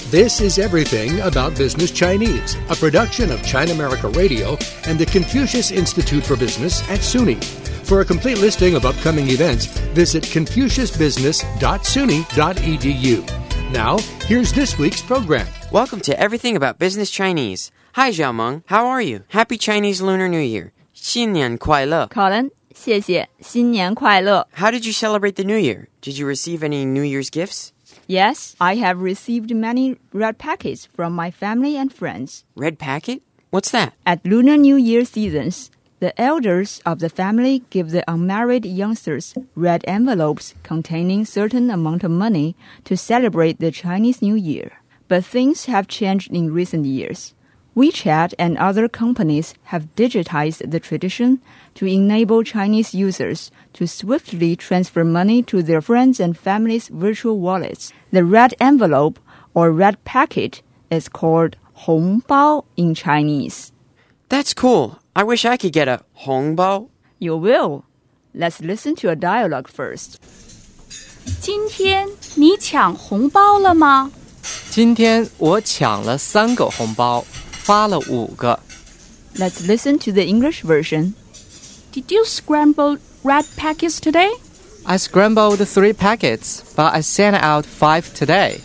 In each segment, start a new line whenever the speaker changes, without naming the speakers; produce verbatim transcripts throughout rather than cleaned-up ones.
This is Everything About Business Chinese, a production of China America Radio and the Confucius Institute for Business at SUNY. For a complete listing of upcoming events, visit confucius business dot suny dot e d u. Now, here's this week's program.
Welcome to Everything About Business Chinese. Hi, Xiaomeng. How are you? Happy Chinese Lunar New Year. 新年快乐.
Colin, 谢谢，新年快乐.
How did you celebrate the New Year? Did you receive any New Year's gifts?
Yes, I have received many red packets from my family and friends.
Red packet? What's that?
At Lunar New Year seasons, the elders of the family give the unmarried youngsters red envelopes containing certain amount of money to celebrate the Chinese New Year. But things have changed in recent years. WeChat and other companies have digitized the tradition to enable Chinese users to swiftly transfer money to their friends and family's virtual wallets. The red envelope or red packet is called 红包 in Chinese.
That's cool. I wish I could get a 红包.
You will. Let's listen to a dialogue first.
今天你抢红包了吗？
今天我抢了三个红包，发了五个。
Let's listen to the English version.
Did you scramble red packets today?
I scrambled three packets, but I sent out five today.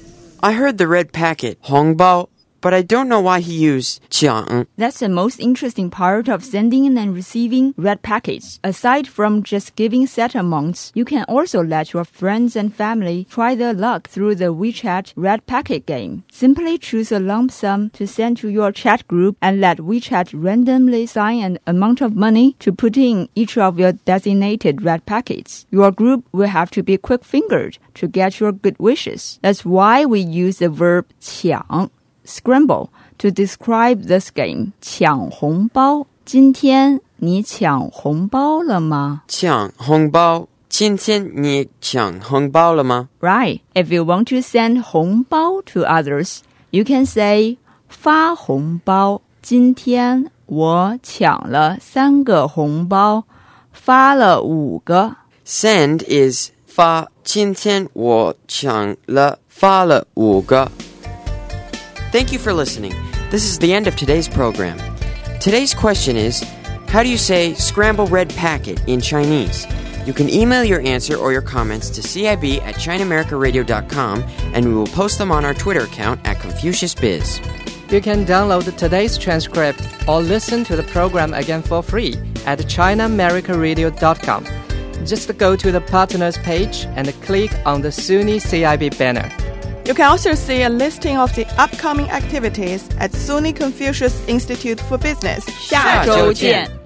I heard the red packet, 红包, but I don't know why he used 抢.
That's the most interesting part of sending and receiving red packets. Aside from just giving set amounts, you can also let your friends and family try their luck through the WeChat red packet game. Simply choose a lump sum to send to your chat group and let WeChat randomly assign an amount of money to put in each of your designated red packets. Your group will have to be quick-fingered to get your good wishes. That's why we use the verb 抢 scramble to describe this game. 抢红包今天你抢红包了吗？
抢红包今天你抢红包了吗？
Right. If you want to send 红包 to others, you can say 发红包今天我抢了三个红包，发了五个。
Send is 发今天我抢了发了五个。Thank you for listening. This is the end of today's program. Today's question is, how do you say scramble red packet in Chinese? You can email your answer or your comments to C I B at china america radio dot com, and we will post them on our Twitter account at Confucius Biz.
You can download today's transcript or listen to the program again for free at china america radio dot com. Just go to the partners page and click on the SUNY C I B banner.
You can also see a listing of the upcoming activities at SUNY Confucius Institute for Business.
下周见。